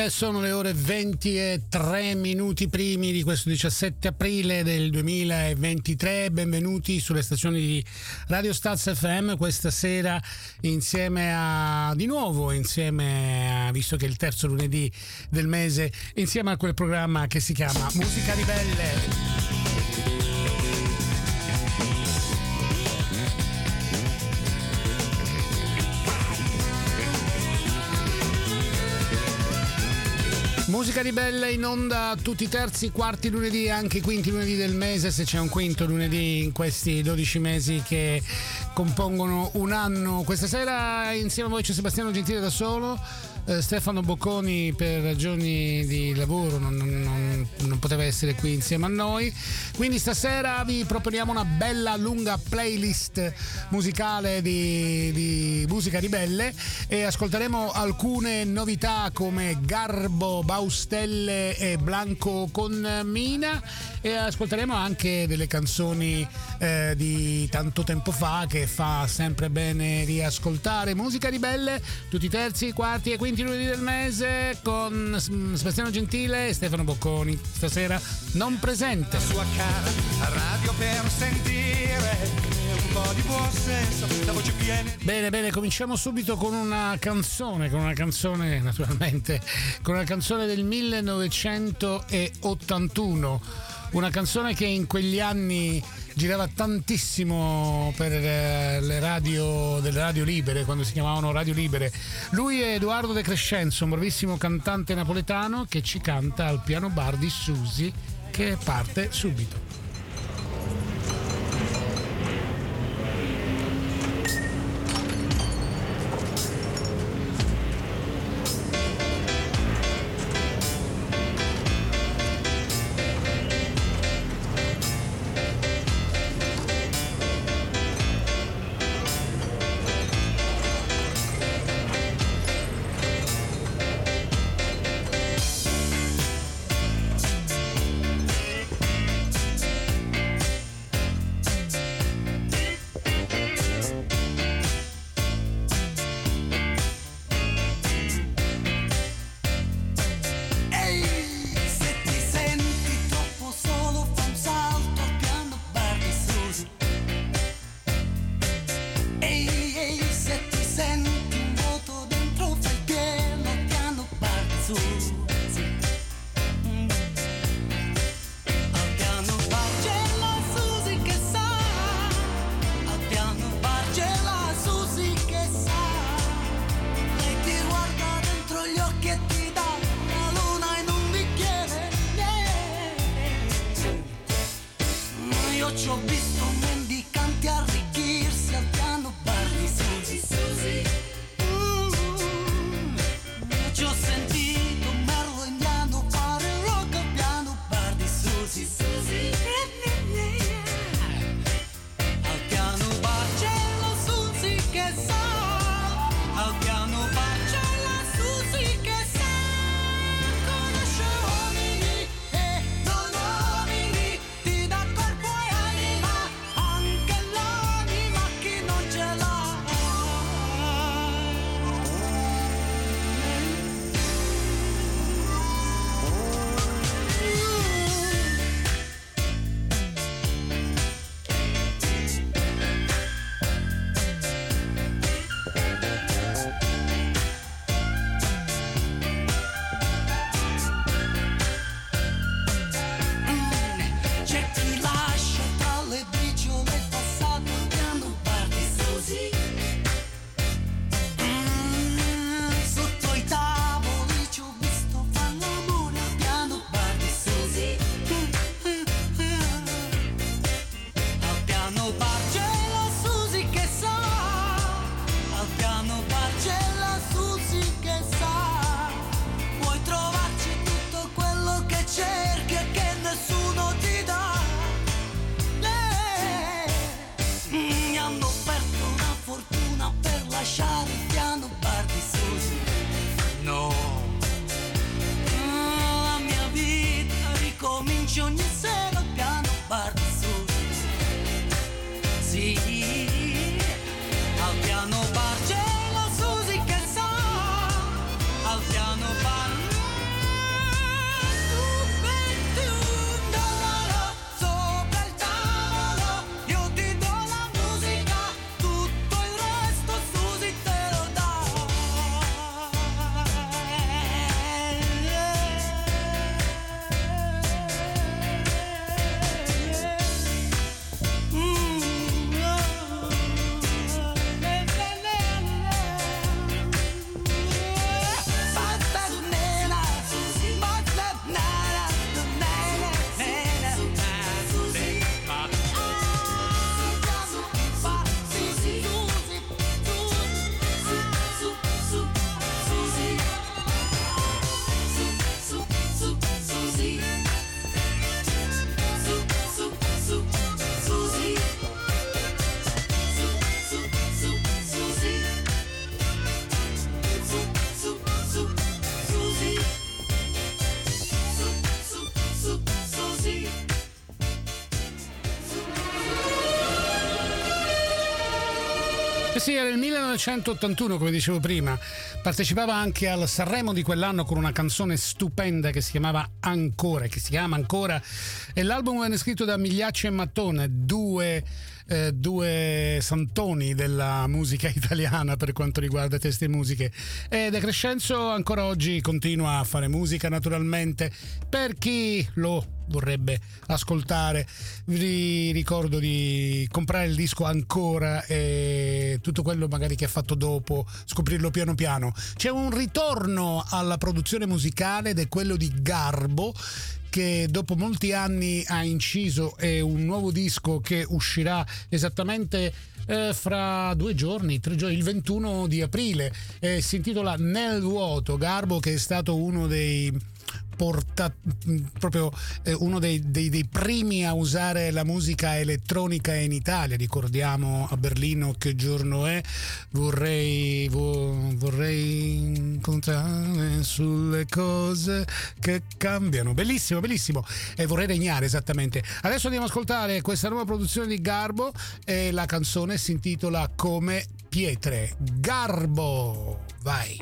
Sono le ore 20:03 primi di questo 17 aprile del 2023. Benvenuti sulle stazioni di Radio Staz FM questa sera insieme a visto che è il terzo lunedì del mese, insieme a quel programma che si chiama Musica Ribelle. Musica Ribelle in onda tutti i terzi, quarti lunedì e anche i quinti lunedì del mese, se c'è un quinto lunedì in questi 12 mesi che compongono un anno. Questa sera insieme a voi c'è Sebastiano Gentile da solo. Stefano Bocconi per ragioni di lavoro non poteva essere qui insieme a noi, quindi stasera vi proponiamo una bella lunga playlist musicale di Musica Ribelle e ascolteremo alcune novità come Garbo, Baustelle e Blanco con Mina, e ascolteremo anche delle canzoni di tanto tempo fa che fa sempre bene riascoltare. Musica Ribelle tutti i terzi, quarti e quinti lunedì del mese con Sebastiano Gentile e Stefano Bocconi, stasera non presente. La sua cara radio per sentire un po' di buon senso, la voce piena. Bene, cominciamo subito con una canzone naturalmente, con una canzone del 1981, una canzone che in quegli anni girava tantissimo per le radio delle radio libere, quando si chiamavano radio libere. Lui è Edoardo De Crescenzo, un bravissimo cantante napoletano che ci canta al piano bar di Susi, che parte subito. Sì, era il 1981, come dicevo prima. Partecipava anche al Sanremo di quell'anno con una canzone stupenda che si chiamava Ancora, che si chiama ancora, e l'album venne scritto da Migliaccio e Mattone, due santoni della musica italiana per quanto riguarda testi e musiche. E De Crescenzo ancora oggi continua a fare musica, naturalmente. Per chi lo vorrebbe ascoltare, vi ricordo di comprare il disco Ancora e tutto quello magari che ha fatto dopo, scoprirlo piano piano. C'è un ritorno alla produzione musicale ed è quello di Garbo, che dopo molti anni ha inciso un nuovo disco che uscirà esattamente fra 3 giorni, il 21 di aprile. Si intitola Nel vuoto. Garbo, che è stato uno dei uno dei primi a usare la musica elettronica in Italia. Ricordiamo a Berlino Che giorno è, vorrei incontrare sulle cose che cambiano, bellissimo, e vorrei regnare, esattamente. Adesso andiamo ad ascoltare questa nuova produzione di Garbo e la canzone si intitola Come pietre. Garbo, vai.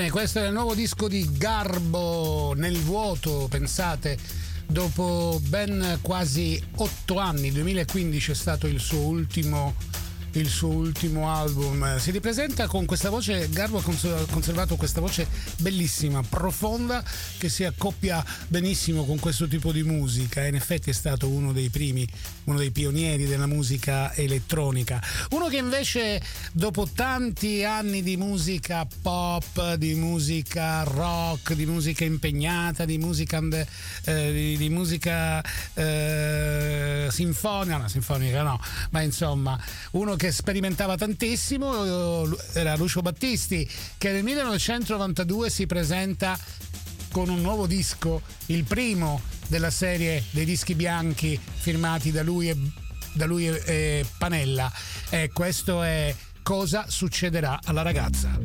Bene, questo è il nuovo disco di Garbo, Nel vuoto, pensate, dopo ben quasi 8 anni, 2015 è stato il suo ultimo album. Si ripresenta con questa voce. Garbo ha conservato questa voce bellissima, profonda, che si accoppia benissimo con questo tipo di musica. In effetti è stato uno dei pionieri della musica elettronica, uno che invece dopo tanti anni di musica pop, di musica rock, di musica impegnata, di musica sinfonica no, ma insomma uno che sperimentava tantissimo era Lucio Battisti, che nel 1992 si presenta con un nuovo disco, il primo della serie dei dischi bianchi firmati da lui e Panella, e questo è Cosa succederà alla ragazza.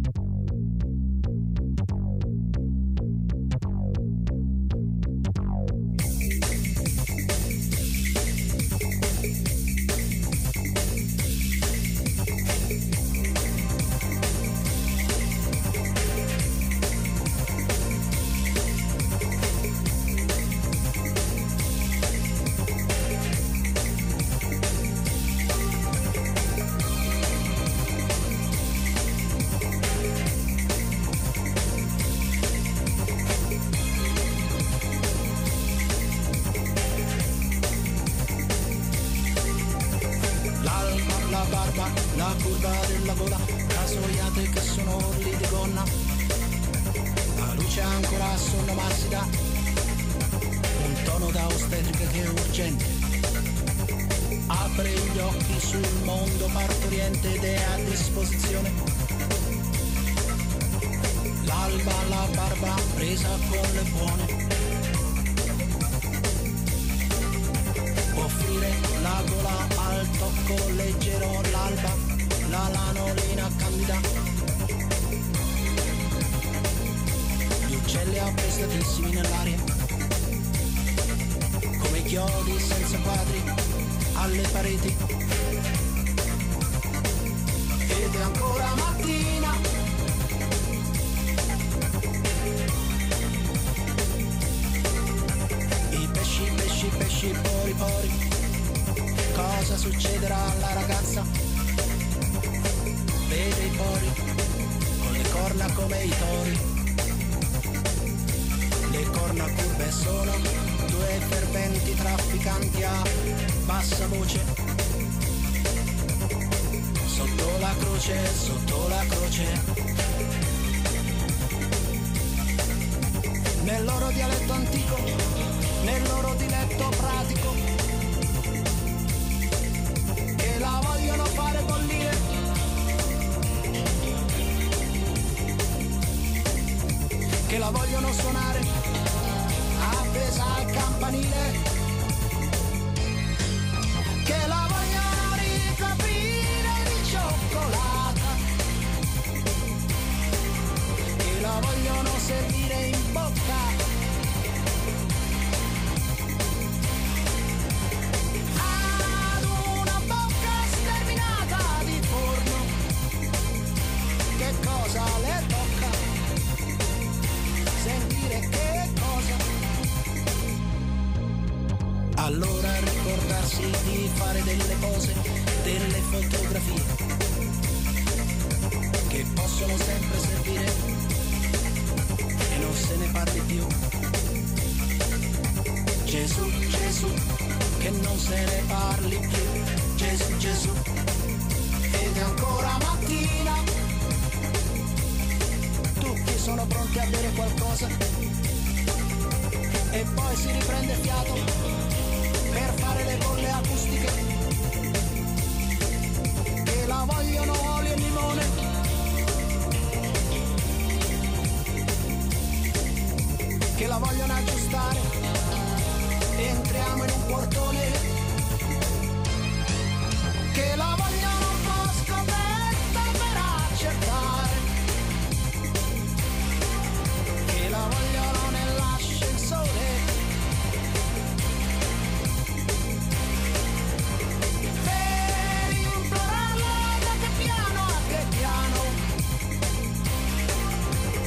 Cosa succederà alla ragazza? Vede i pori con le corna come i tori. Le corna curve sono due ferventi trafficanti a bassa voce. Sotto la croce, sotto la croce. Nel loro dialetto antico, nel loro diletto pratico, che la vogliono fare bollire, che la vogliono suonare appesa al campanile, che la vogliono ricoprire di cioccolata, che la vogliono servire in bocca. Cosa le tocca sentire, che cosa? Allora ricordarsi di fare delle pose, delle fotografie che possono sempre servire e non se ne parli più. Gesù, Gesù, che non se ne parli più. Gesù, Gesù, ed è ancora mattina. Tutti sono pronti a bere qualcosa e poi si riprende fiato per fare le bolle acustiche, che la vogliono olio e limone, che la vogliono aggiustare. Entriamo in un portone, che la vogliono un po' scoperta per accettare, che la vogliono nell'ascensore, per implorarla da che piano a che piano,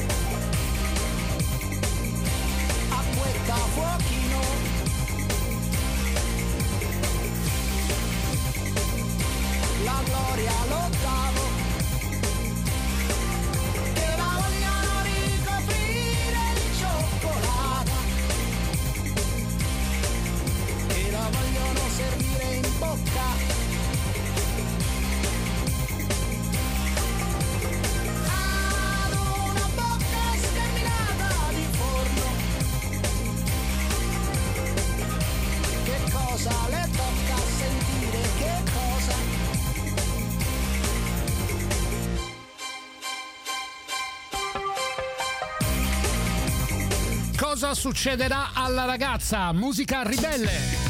Cosa succederà alla ragazza? Musica ribelle.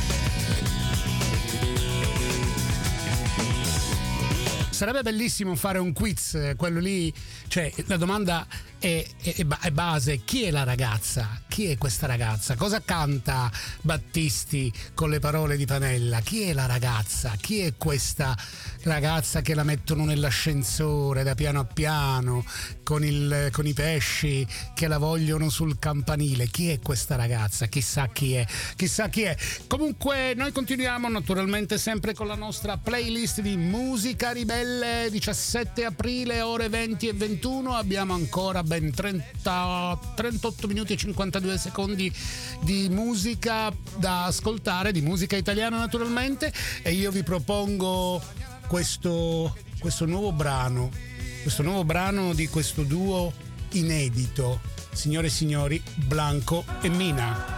Sarebbe bellissimo fare un quiz, quello lì, cioè la domanda è base: chi è la ragazza? Chi è questa ragazza? Cosa canta Battisti con le parole di Panella? Chi è la ragazza? Chi è questa ragazza che la mettono nell'ascensore da piano a piano con i pesci che la vogliono sul campanile? Chi è questa ragazza? Chissà chi è. Comunque noi continuiamo naturalmente sempre con la nostra playlist di musica ribelle. 17 aprile, ore 20 e 21, abbiamo ancora ben 38 minuti e 52 secondi di musica da ascoltare, di musica italiana naturalmente, e io vi propongo questo nuovo brano di questo duo inedito, signore e signori, Blanco e Mina.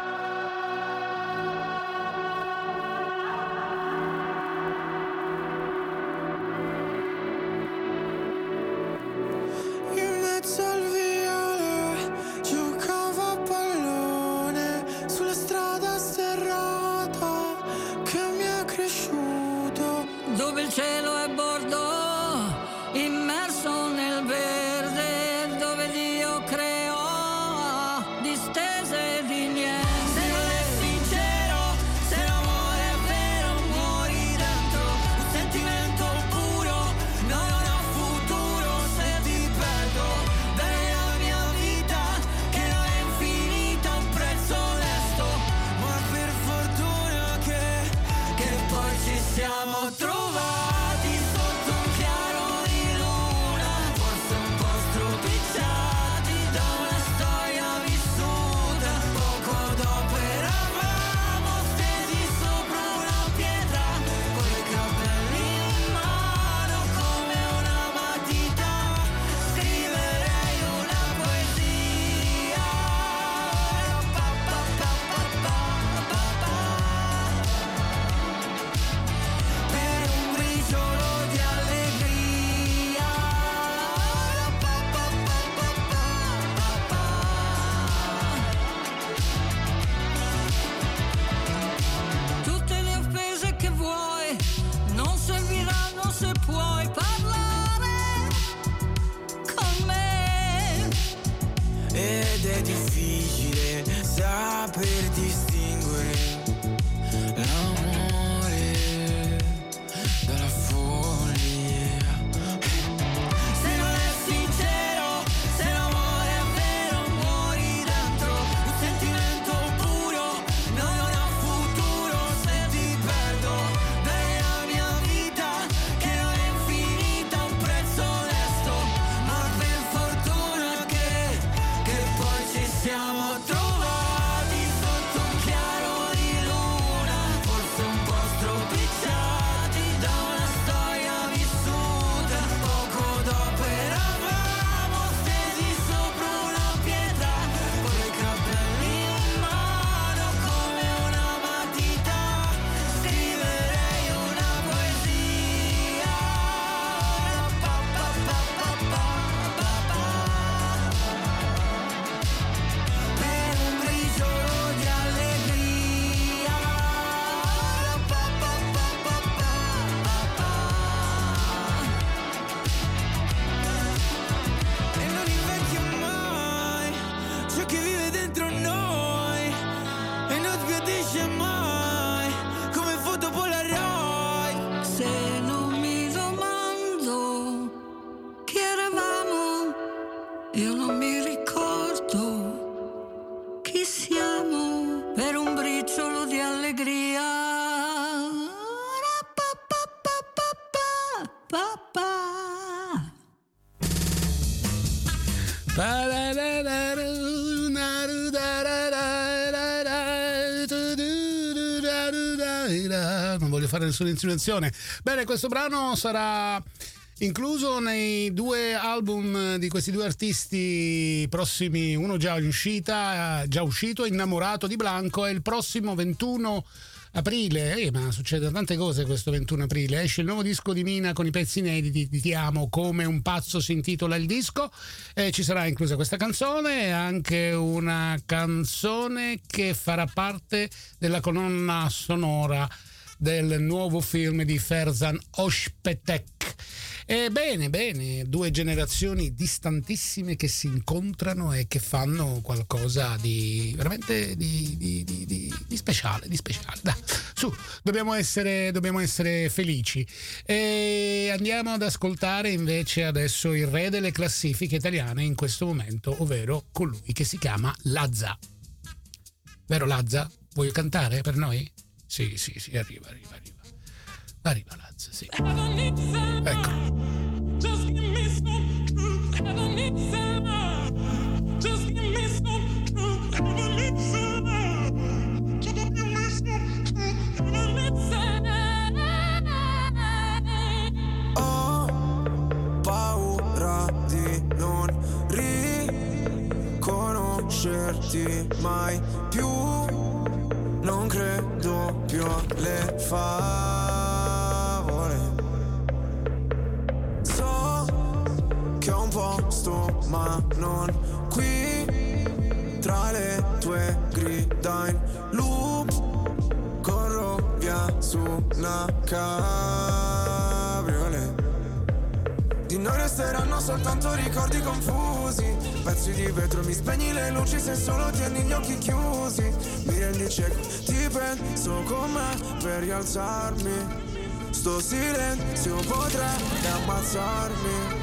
Dove il cielo è bordo, immerso nel verde, dove Dio creò distese di niente. Se non è sincero, se l'amore è vero, muori dentro un sentimento puro, no, non ho futuro se ti perdo. Dai la mia vita, che non è infinita, un prezzo onesto, ma per fortuna che poi ci siamo trovati. Non voglio fare nessuna insinuazione. Bene, questo brano sarà incluso nei 2 album di questi 2 artisti prossimi, uno già uscito, Innamorato di Blanco, e il prossimo 21 aprile, ma succedono tante cose questo 21 aprile, esce il nuovo disco di Mina con i pezzi inediti di Ti amo come un pazzo, si intitola il disco, e ci sarà inclusa questa canzone e anche una canzone che farà parte della colonna sonora del nuovo film di Ferzan Özpetek. E bene, due generazioni distantissime che si incontrano e che fanno qualcosa di veramente di speciale. Dai, su, dobbiamo essere felici. E andiamo ad ascoltare invece adesso il re delle classifiche italiane in questo momento, ovvero colui che si chiama Lazza. Vero Lazza? Vuoi cantare per noi? Sì, arriva Lazza, sì. Ecco. Just give me some truth. Ever need some love. Just give me some truth. Ever need some love. Just give me some truth. Ever need some love. Ho paura di non riconoscerti mai più. Non credo più alle favole. Che ho un posto ma non qui, tra le tue grida in loop, corro via su una cabriolet. Di noi resteranno soltanto ricordi confusi, pezzi di vetro, mi spegni le luci se solo tieni gli occhi chiusi. Mi rendi cieco, ti penso con me per rialzarmi. Sto silenzio potrebbe ammazzarmi.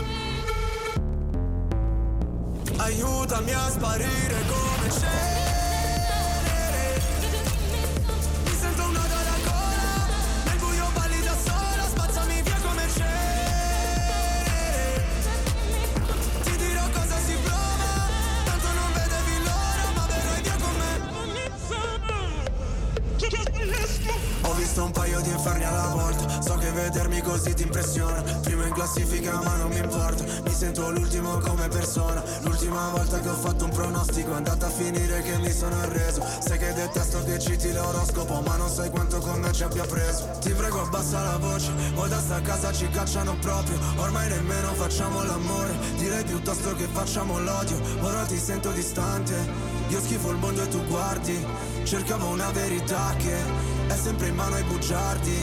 Aiutami a sparire come cenere. Mi sento un nodo alla gola, nel buio balli da sola, spazzami via come cenere. Ti dirò cosa si prova, tanto non vedevi l'ora, ma verrai via con me. Ho visto un paio di inferni alla volta, so che vedermi così ti impressiona. Primo in classifica ma non mi importa, mi sento l'ultimo come persona. L'ultima volta che ho fatto un pronostico è andata a finire che mi sono arreso. Sai che detesto che citi l'oroscopo, ma non sai quanto con me ci abbia preso. Ti prego abbassa la voce, o da sta casa ci cacciano proprio. Ormai nemmeno facciamo l'amore, direi piuttosto che facciamo l'odio. Ora ti sento distante, io schifo il mondo e tu guardi. Cercavo una verità che è sempre in mano ai bugiardi.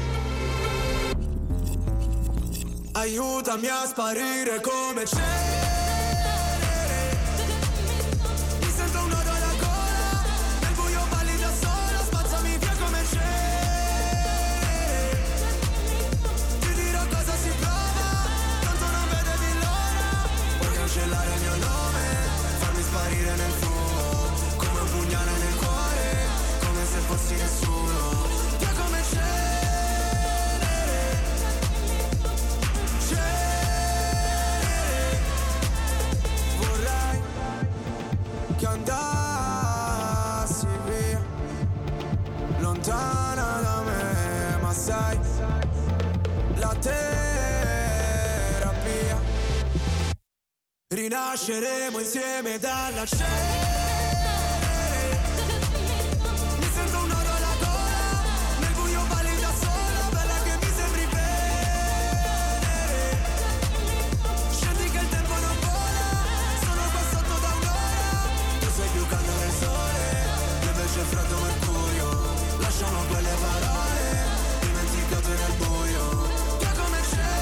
Aiutami a sparire come cenere. Mi sento un nodo alla gola, nel buio balli da sola, spazzami via come cenere. Ti dirò cosa si prova, tanto non vedevi l'ora. Puoi cancellare il mio nome, farmi sparire nel fumo, come un pugnale nel cuore, come se fossi nessuno. Via come cenere. Vorrei che andassi via, lontana da me, ma sai, la terapia. Rinasceremo insieme dalla cenere. Mi sento un nodo alla gola, nel buio balli da sola, bella che mi sembri venere. Scendi che il tempo non vola, sono qua sotto da un'ora. Tu sei più caldo del sole, io invece freddo mercurio. Lasciamo quelle parole, dimenticate nel buio. Che come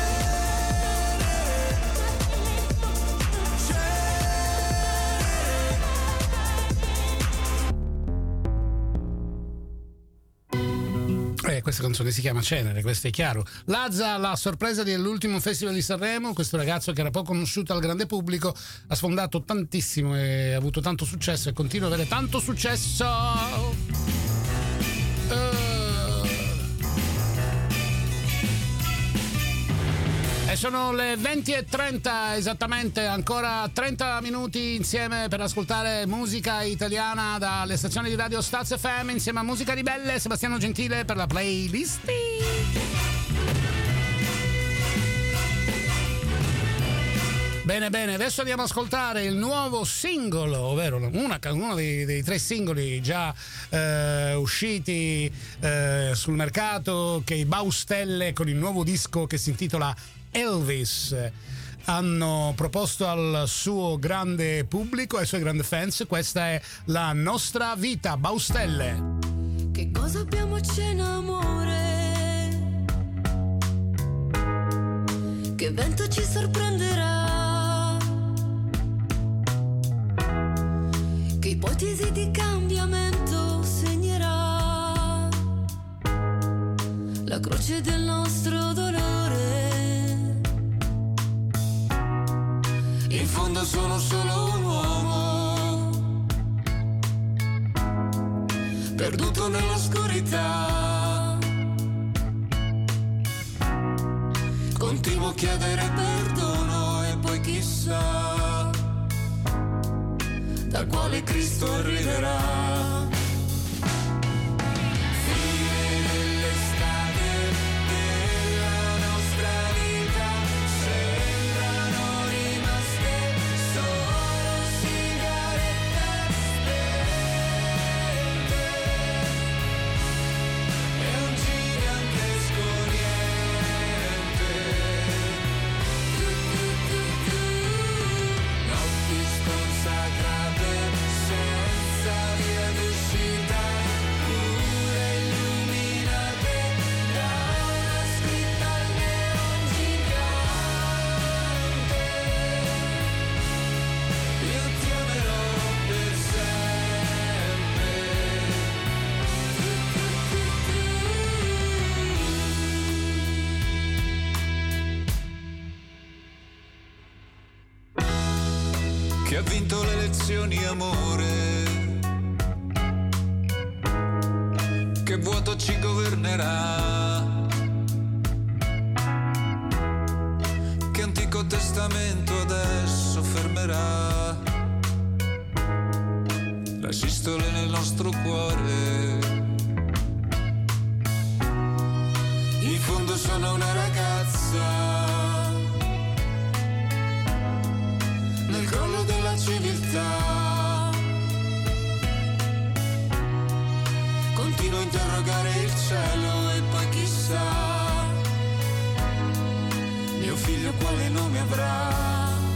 Questa canzone si chiama Cenere, questo è chiaro. Lazza, la sorpresa dell'ultimo Festival di Sanremo, questo ragazzo che era poco conosciuto al grande pubblico, ha sfondato tantissimo e ha avuto tanto successo e continua ad avere tanto successo. E sono le 20:30 esattamente, ancora 30 minuti insieme per ascoltare musica italiana dalle stazioni di radio Staz FM insieme a Musica Ribelle e Sebastiano Gentile per la playlist. Bene, bene, adesso andiamo ad ascoltare il nuovo singolo, ovvero uno dei 3 singoli già usciti sul mercato, che i Baustelle, con il nuovo disco che si intitola Elvis, hanno proposto al suo grande pubblico, ai suoi grandi fans. Questa è La nostra vita, Baustelle. Che cosa abbiamo a cena, amore? Che vento ci sorprenderà? Che ipotesi di cambiamento segnerà la croce del nostro dolore? In fondo sono solo un uomo perduto nell'oscurità. Continuo a chiedere perdono e poi chissà da quale Cristo arriverà. Che ha vinto le elezioni, amore, che vuoto ci governerà, che Antico Testamento adesso fermerà la sistole nel nostro cuore. In fondo sono una ragazza nel crollo della civiltà. Continuo a interrogare il cielo e poi chissà mio figlio quale nome avrà.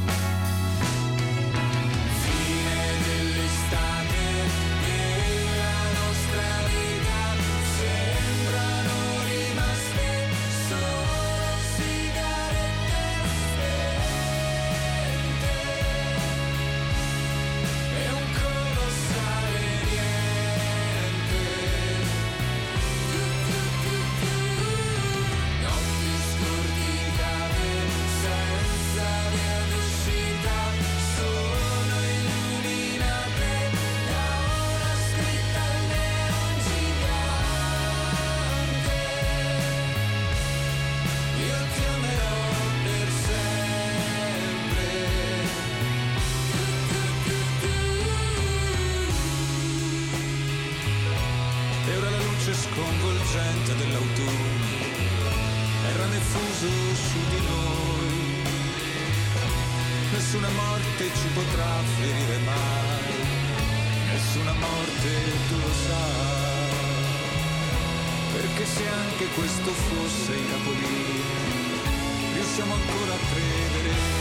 Sconvolgente dell'autunno era diffuso su di noi. Nessuna morte ci potrà ferire mai, nessuna morte, tu lo sai, perché se anche questo fosse in Napoli riusciamo ancora a credere.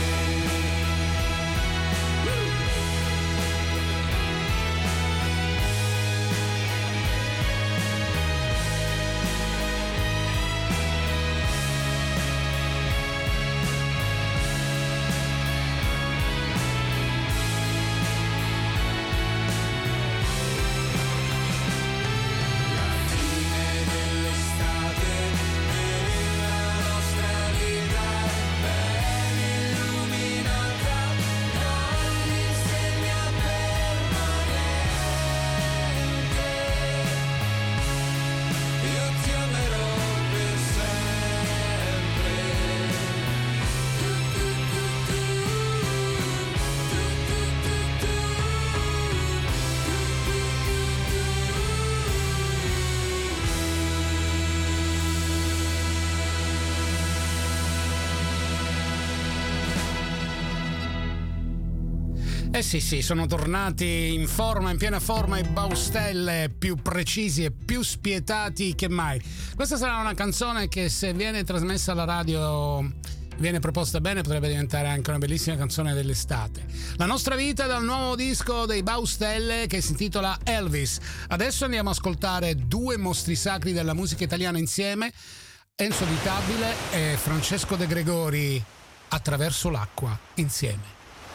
Illuminate Sì, sono tornati in forma, in piena forma, i Baustelle, più precisi e più spietati che mai. Questa sarà una canzone che, se viene trasmessa alla radio, viene proposta bene, potrebbe diventare anche una bellissima canzone dell'estate. La nostra vita, dal nuovo disco dei Baustelle che si intitola Elvis. Adesso andiamo a ascoltare due mostri sacri della musica italiana insieme, Enzo Vitabile e Francesco De Gregori, Attraverso l'acqua, insieme.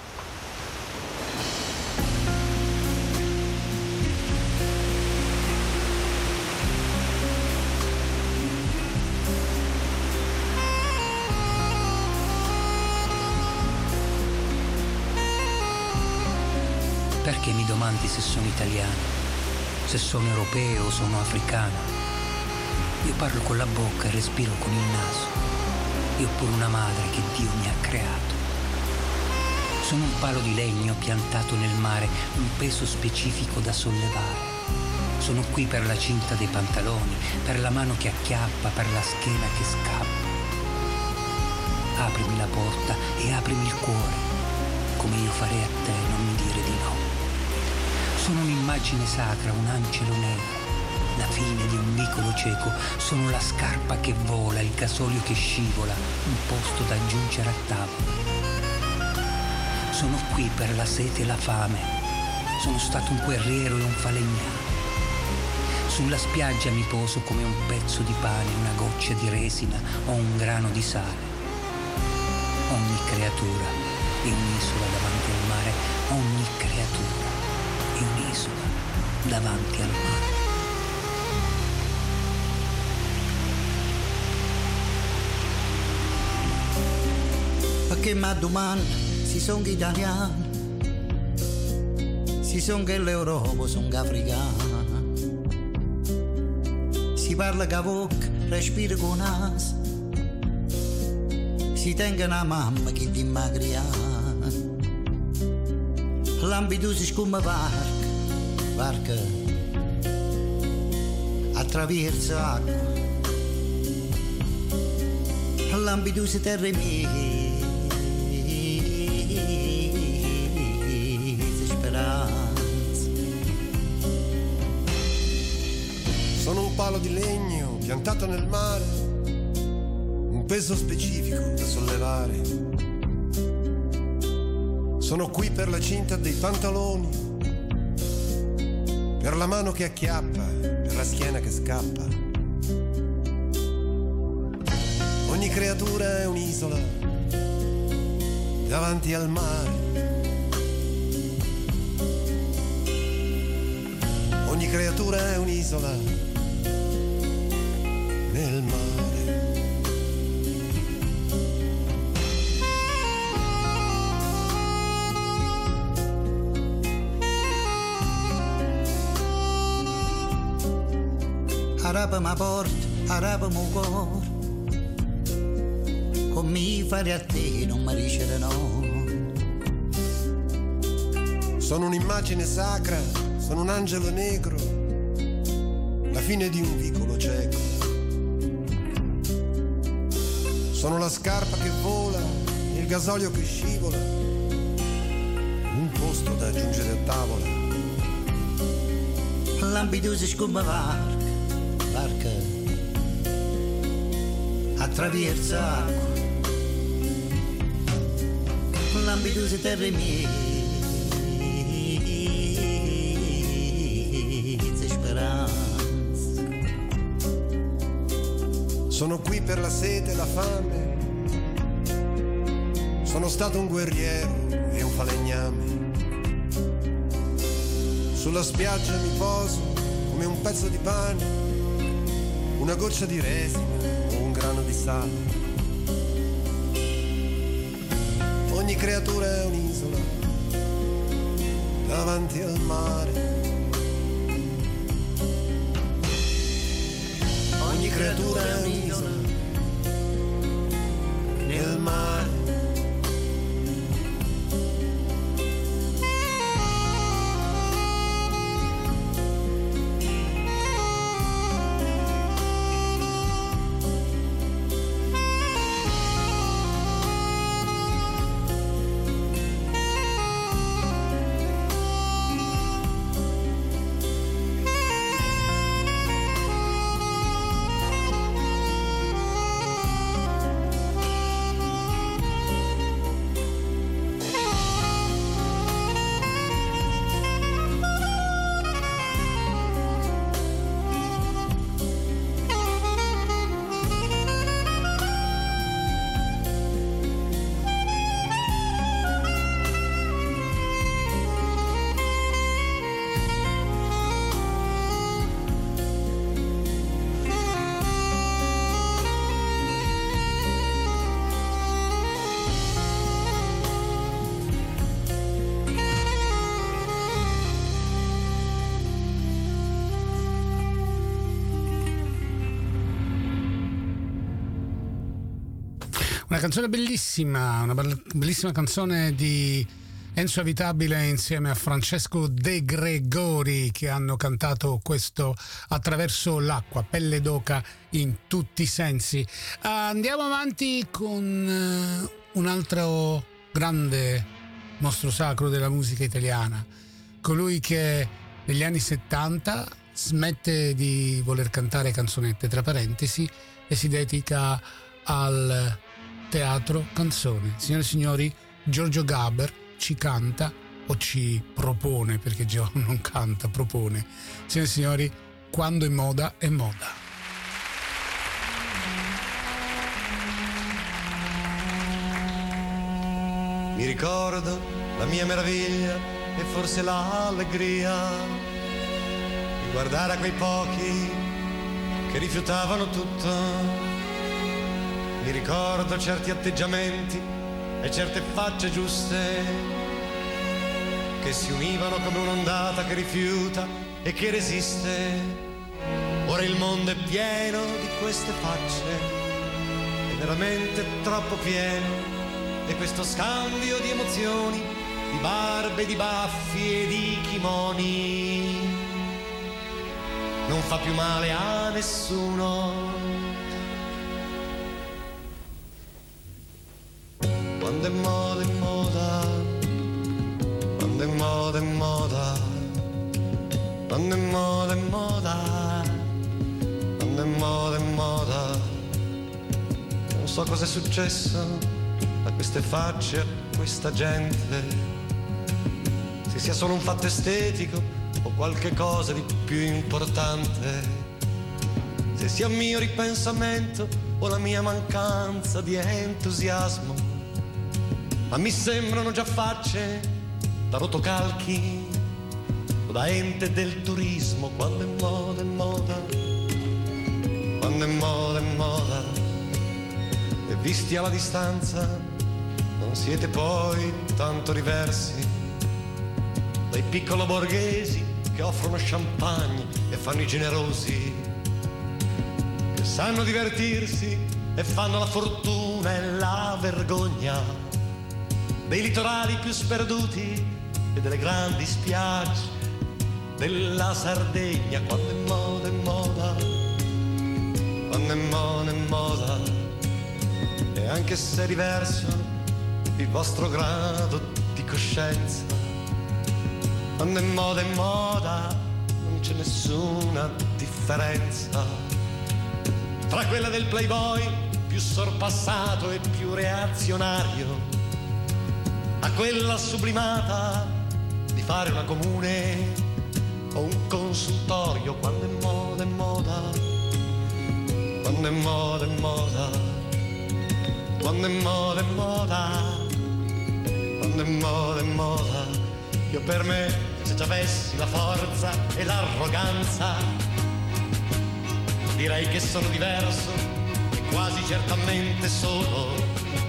Perché mi domandi se sono italiano, se sono europeo o sono africano? Io parlo con la bocca e respiro con il naso. Io ho pure una madre che Dio mi ha creato. Sono un palo di legno piantato nel mare, un peso specifico da sollevare. Sono qui per la cinta dei pantaloni, per la mano che acchiappa, per la schiena che scappa. Aprimi la porta e aprimi il cuore, come io farei a te, non mi dire di no. Sono un'immagine sacra, un angelo nero, la fine di un vicolo cieco. Sono la scarpa che vola, il gasolio che scivola, un posto da aggiungere a tavola. Sono qui per la sete e la fame. Sono stato un guerriero e un falegname. Sulla spiaggia mi poso come un pezzo di pane, una goccia di resina o un grano di sale. Ogni creatura è un'isola davanti al mare, ogni creatura è un'isola davanti al mare. Perché mi domanda si sono italiani, si sono che l'Europa, sono che africani. Si parla che bocca, respira con naso, si tengono a mamma che ti magriano. Lampedusa come barca attraverso acqua. Lampedusa terra mia, speranza. Sono un palo di legno piantato nel mare, un peso specifico da sollevare. Sono qui per la cinta dei pantaloni, per la mano che acchiappa, per la schiena che scappa. Ogni creatura è un'isola davanti al mare. Ogni creatura è un'isola nel mare. Arapa ma porta, arapa mo cuore, con mi fare a te non mi dice no. Sono un'immagine sacra, sono un angelo negro, la fine di un vicolo cieco. Sono la scarpa che vola, il gasolio che scivola, un posto da aggiungere a tavola. Lampedusa come barca attraverso acqua. Lampedusa terra mia, speranza. Sono qui per la sete e la fame. Sono stato un guerriero e un falegname. Sulla spiaggia mi poso come un pezzo di pane, una goccia di resina o un grano di sale. Ogni creatura è un'isola davanti al mare. Ogni creatura è un'isola nel mare. Una canzone bellissima, una bellissima canzone di Enzo Avitabile insieme a Francesco De Gregori, che hanno cantato questo Attraverso l'acqua, pelle d'oca in tutti i sensi. Andiamo avanti con un altro grande mostro sacro della musica italiana, colui che negli anni 70 smette di voler cantare canzonette, tra parentesi, e si dedica al teatro canzone. Signore e signori, Giorgio Gaber ci canta, o ci propone, perché Gio non canta, propone. Signore e signori, Quando è moda è moda. Mi ricordo la mia meraviglia e forse l'allegria di guardare a quei pochi che rifiutavano tutto. Mi ricordo certi atteggiamenti e certe facce giuste che si univano come un'ondata che rifiuta e che resiste. Ora il mondo è pieno di queste facce, è veramente troppo pieno, e questo scambio di emozioni, di barbe, di baffi e di kimoni non fa più male a nessuno. Quando è moda è moda, quando è moda è moda, quando è moda è moda, quando è moda è moda. Non so cosa è successo a queste facce, a questa gente, se sia solo un fatto estetico o qualche cosa di più importante, se sia il mio ripensamento o la mia mancanza di entusiasmo. Ma mi sembrano già facce da rotocalchi o da ente del turismo. Quando è moda è moda, quando è moda è moda, e visti alla distanza non siete poi tanto diversi dai piccolo borghesi che offrono champagne e fanno i generosi, che sanno divertirsi e fanno la fortuna e la vergogna dei litorali più sperduti e delle grandi spiagge della Sardegna. Quando è moda è moda, quando è moda è moda, e anche se è diverso il vostro grado di coscienza, quando è moda non c'è nessuna differenza tra quella del playboy più sorpassato e più reazionario a quella sublimata di fare una comune o un consultorio. Quando è moda è moda, quando è moda è moda, quando è moda è moda, quando è moda è moda. Io per me, se ci avessi la forza e l'arroganza, direi che sono diverso e quasi certamente solo.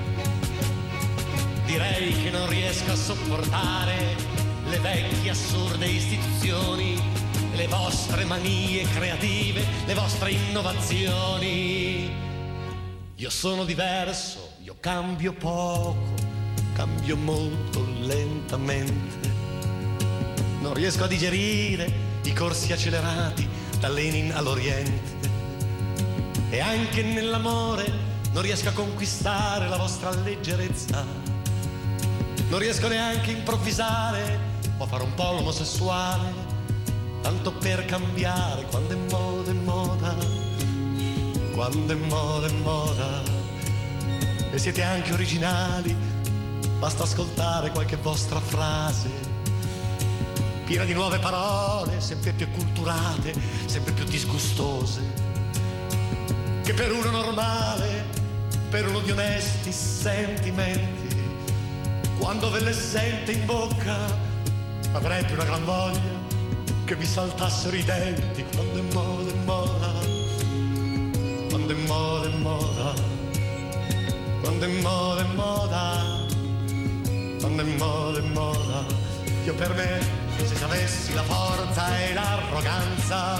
Direi che non riesco a sopportare le vecchie assurde istituzioni, le vostre manie creative, le vostre innovazioni. Io sono diverso, io cambio poco, cambio molto lentamente. Non riesco a digerire i corsi accelerati da Lenin all'Oriente, e anche nell'amore non riesco a conquistare la vostra leggerezza. Non riesco neanche a improvvisare o a fare un po' l'omosessuale, tanto per cambiare. Quando è moda è moda, quando è moda è moda, e siete anche originali, basta ascoltare qualche vostra frase, piena di nuove parole, sempre più acculturate, sempre più disgustose, che per uno normale, per uno di onesti sentimenti, quando ve le sente in bocca avrei più una gran voglia che vi saltassero i denti. Quando è moda è moda, quando è moda è moda, quando è moda è moda, quando è moda è moda. Io per me, se avessi la forza e l'arroganza,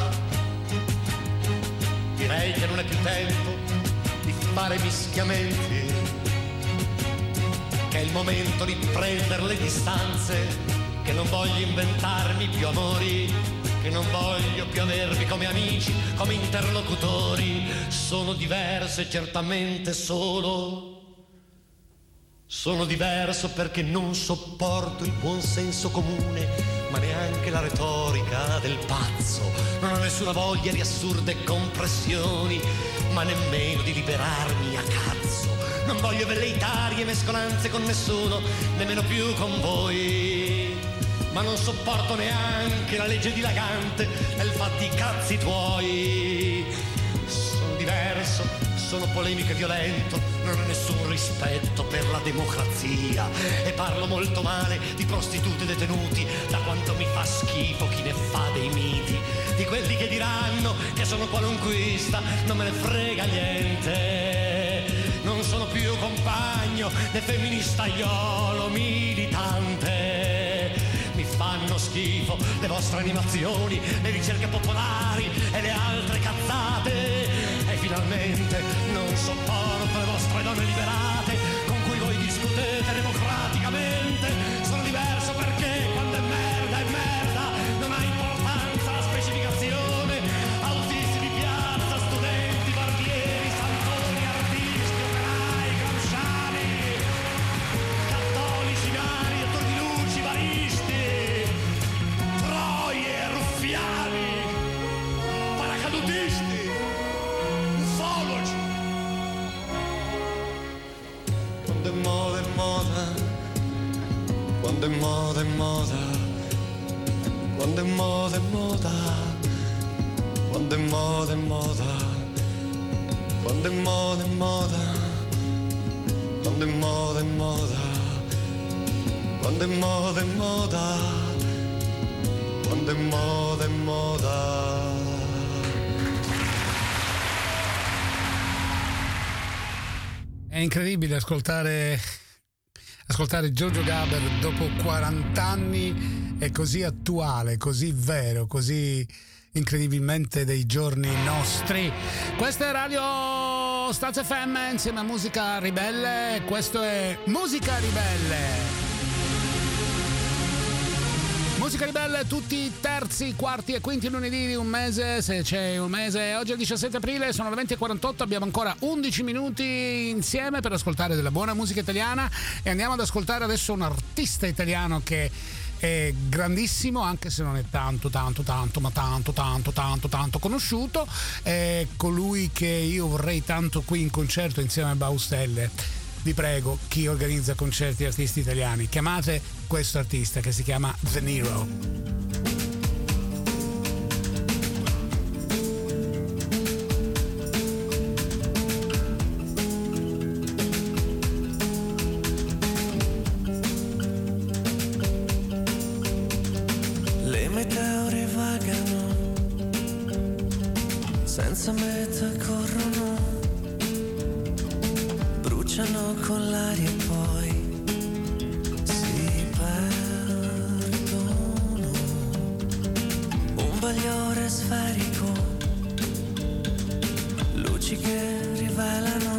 direi che non è più tempo di fare mischiamenti. che è il momento di prendere le distanze, che non voglio inventarmi più amori, che non voglio più avervi come amici, come interlocutori. Sono diverso e certamente sono diverso perché non sopporto il buon senso comune, ma neanche la retorica del pazzo. Non ho nessuna voglia di assurde compressioni, ma nemmeno di liberarmi a cazzo. Non voglio velleitarie mescolanze con nessuno, nemmeno più con voi. Ma non sopporto neanche la legge dilagante del fatti i cazzi tuoi. Sono diverso, sono polemico e violento, non ho nessun rispetto per la democrazia e parlo molto male di prostitute e detenuti, da quanto mi fa schifo chi ne fa dei miti, di quelli che diranno che sono qualunquista, non me ne frega niente. Non sono più compagno né femministaiolo militante. Mi fanno schifo le vostre animazioni, le ricerche popolari e le altre cazzate. E finalmente non sopporto le vostre donne liberate con cui voi discutete democraticamente. Sono diverso perché quando è merda, non ha importanza la specificazione. Autisti di piazza, studenti, barbieri, santoni, artisti, operai, gramsciani, cattolici, nari, attori di luci, baristi, troie, ruffiani, paracadutisti, ufologi. Quando è moda è moda, quando è moda è moda, quando è moda è moda, quando è moda è moda, quando è moda è moda, quando è moda è moda, quando è moda è moda, quando è moda è moda. È incredibile ascoltare Giorgio Gaber dopo 40 anni, è così attuale, così vero, così incredibilmente dei giorni nostri. Questa è Radio Staz FM insieme a Musica Ribelle, questo è Musica Ribelle. Musica Ribelle tutti i terzi, quarti e quinti lunedì di un mese, se c'è un mese. Oggi è il 17 aprile, sono le 20:48, abbiamo ancora 11 minuti insieme per ascoltare della buona musica italiana e andiamo ad ascoltare adesso un artista italiano che è grandissimo, anche se non è tanto conosciuto. È colui che io vorrei tanto qui in concerto insieme a Baustelle. Vi prego, chi organizza concerti artisti italiani, chiamate questo artista che si chiama The Nero. Le meteore vagano, senza meta corrono, bruciano con l'aria e poi si perdono. Un bagliore sferico, luci che rivelano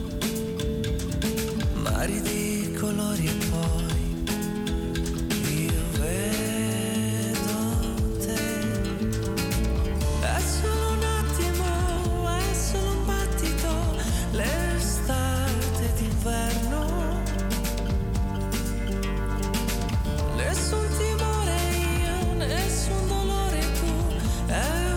mari di colori e poi io vedo te. È solo un attimo, è solo un battito, l'estate d'inverno. Nessun timore io, nessun dolore tu, è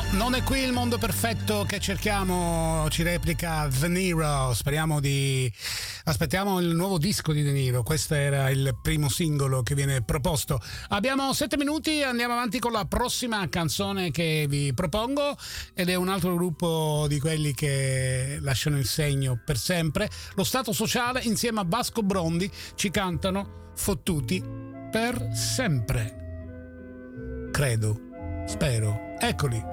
Non è qui il mondo perfetto che cerchiamo, ci replica De Niro. Aspettiamo il nuovo disco di De Niro. Questo era il primo singolo che viene proposto. Abbiamo 7 minuti, andiamo avanti con la prossima canzone che vi propongo, ed è un altro gruppo di quelli che lasciano il segno per sempre. Lo Stato Sociale insieme a Vasco Brondi ci cantano Fottuti per sempre. Credo, spero. Eccoli.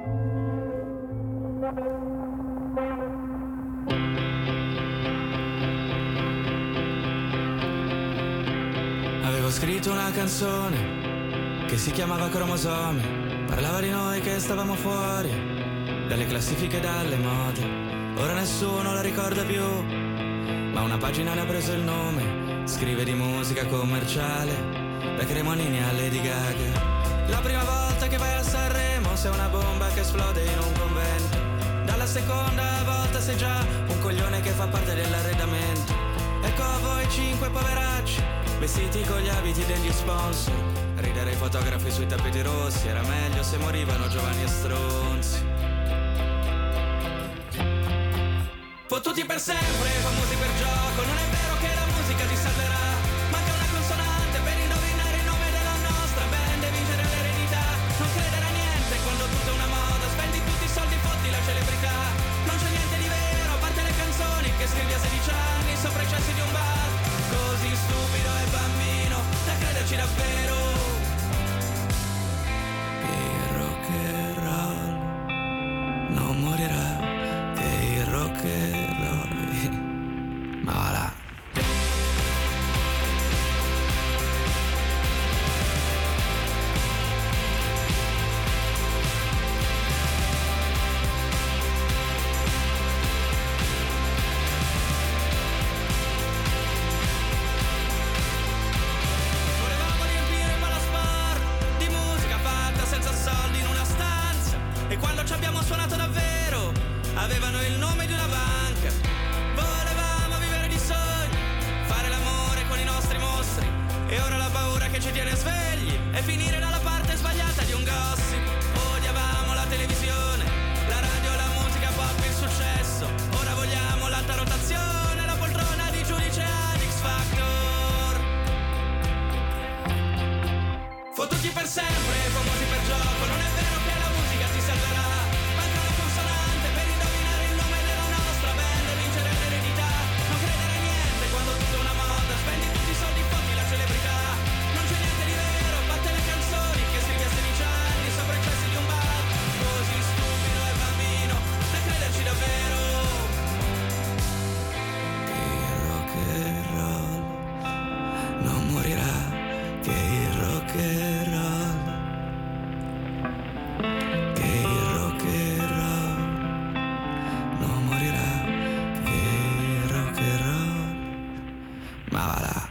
Avevo scritto una canzone che si chiamava Cromosomi, parlava di noi che stavamo fuori dalle classifiche e dalle mode. Ora nessuno la ricorda più, ma una pagina ne ha preso il nome. Scrive di musica commerciale, da Cremonini a Lady Gaga. La prima volta che vai a Sanremo sei una bomba che esplode in un convento. Dalla seconda volta sei già un coglione che fa parte dell'arredamento. Ecco a voi 5 poveracci, vestiti con gli abiti degli sponsor. Ridere i fotografi sui tappeti rossi, era meglio se morivano giovani e stronzi. Fottuti per sempre, famosi per gioco, non è vero che la musica ti salverà. Manca una consonante per indovinare il nome della nostra band e vincere l'eredità. Non credere a niente quando tutto è una moda, spendi tutti i soldi, fotti la celebrità. Non c'è niente di vero, a parte le canzoni che scrivi a 16 anni sopra i cessi di un bar. Così stupido e bambino da crederci davvero. Il rock and roll non morirà, che il rock and roll, ma va là. E quando ci abbiamo suonato davvero avevano il nome di una banca. Volevamo vivere di sogni, fare l'amore con i nostri mostri. E ora la paura che ci tiene svegli è finire dalla parte sbagliata di un gossip. Odiavamo la televisione, la radio, la musica pop, il successo. Ora vogliamo l'alta rotazione, la poltrona di giudice ad X Factor. Fottuti per sempre, famosi per gioco, non è vero che la musica ti salverà. Manca una consonante per indovinare il nome della nostra band e vincere l'eredità. Non credere a niente quando tutto è una moda, spendi tutti i soldi, fotti la celebrità. Non c'è niente di vero, a parte le canzoni che scrivi a 16 anni sopra i cessi di un bar. Così stupido e bambino da crederci davvero. Il rock and roll non morirà, che il rock and roll, che il rock and roll non morirà, che il rock and roll, ma va là.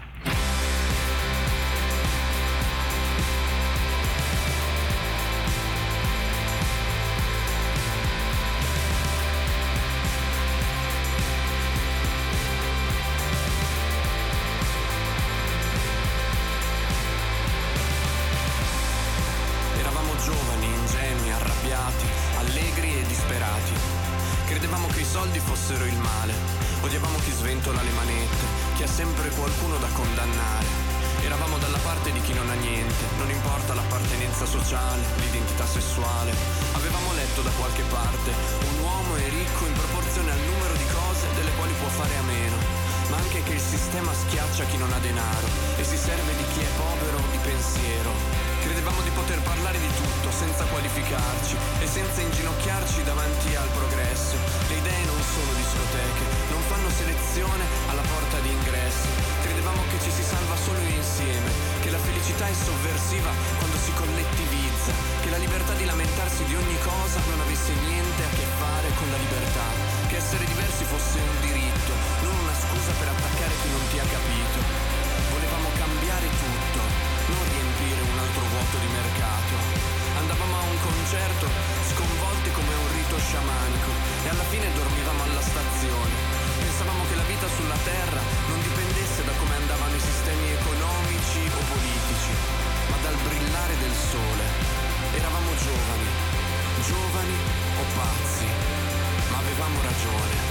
Eravamo giovani, ingenui, arrabbiati, allegri e disperati. Credevamo che i soldi fossero il male. Odiavamo chi sventola le manette, chi ha sempre qualcuno da condannare. Eravamo dalla parte di chi non ha niente, non importa l'appartenenza sociale, l'identità sessuale. Avevamo letto da qualche parte, un uomo è ricco in proporzione al numero di cose delle quali può fare a meno, ma anche che il sistema schiaccia chi non ha denaro e si serve di chi è povero di pensiero. Credevamo di poter parlare di tutto senza qualificarci e senza inginocchiarci davanti al progresso. Le idee non sono discoteche, non fanno selezione alla porta d'ingresso. Credevamo che ci si salva solo insieme, che la felicità è sovversiva quando si collettivizza, che la libertà di lamentarsi di ogni cosa non avesse niente a che fare con la libertà, che essere diversi fosse un diritto, non una scusa per attaccare chi non ti ha capito. Volevamo cambiare tutto, non riempire un altro vuoto di mercato. Andavamo a un concerto sconvolti come un rito sciamanico e alla fine dormivamo alla stazione. Pensavamo che la vita sulla terra non dipendesse da come andavano i sistemi economici o politici, ma dal brillare del sole. Eravamo giovani, giovani o pazzi, ma avevamo ragione.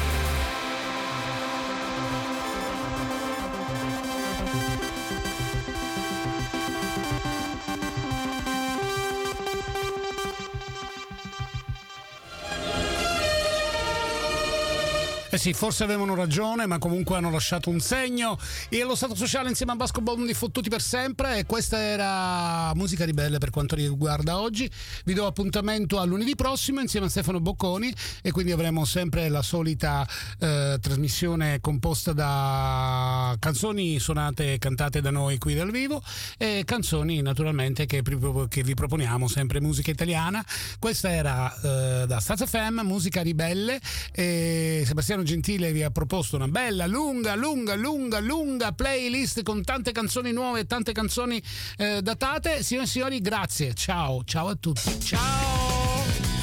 Eh sì, forse avevano ragione, ma comunque hanno lasciato un segno. E lo Stato Sociale insieme a Vasco Bondi fottuti per sempre. E questa era Musica Ribelle per quanto riguarda oggi. Vi do appuntamento a lunedì prossimo insieme a Stefano Bocconi, e quindi avremo sempre la solita trasmissione composta da canzoni suonate e cantate da noi qui dal vivo, e canzoni naturalmente che vi proponiamo, sempre musica italiana. Questa era da Staz FM, Musica Ribelle, e Sebastiano Gentile vi ha proposto una bella lunga playlist con tante canzoni nuove e tante canzoni datate. Signore e signori, grazie, ciao a tutti, ciao.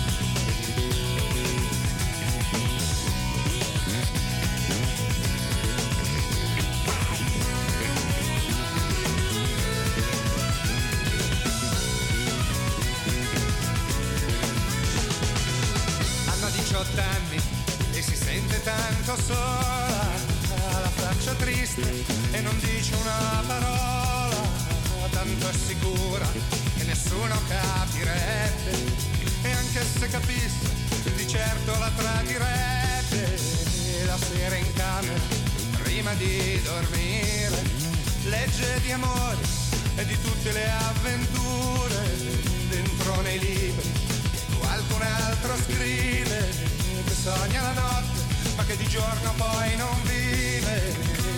Hanno 18 anni e si sente tanto sola, ha la faccia triste e non dice una parola, tanto è sicura che nessuno capirebbe, e anche se capisse di certo la tradirebbe. E la sera in camera prima di dormire legge di amore e di tutte le avventure dentro nei libri. Qualcun altro scrive che sogna la notte, ma che di giorno poi non vive.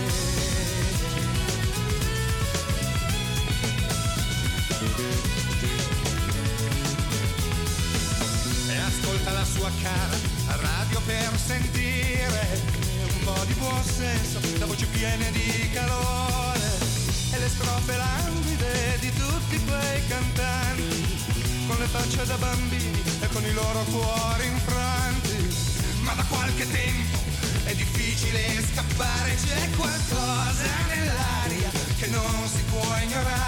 E ascolta la sua cara radio per sentire un po' di buon senso, da voci piene di calore, e le strofe languide di tutti quei cantanti con le facce da bambini e con i loro cuori infranti. Ma da qualche tempo è difficile scappare, c'è qualcosa nell'aria che non si può ignorare.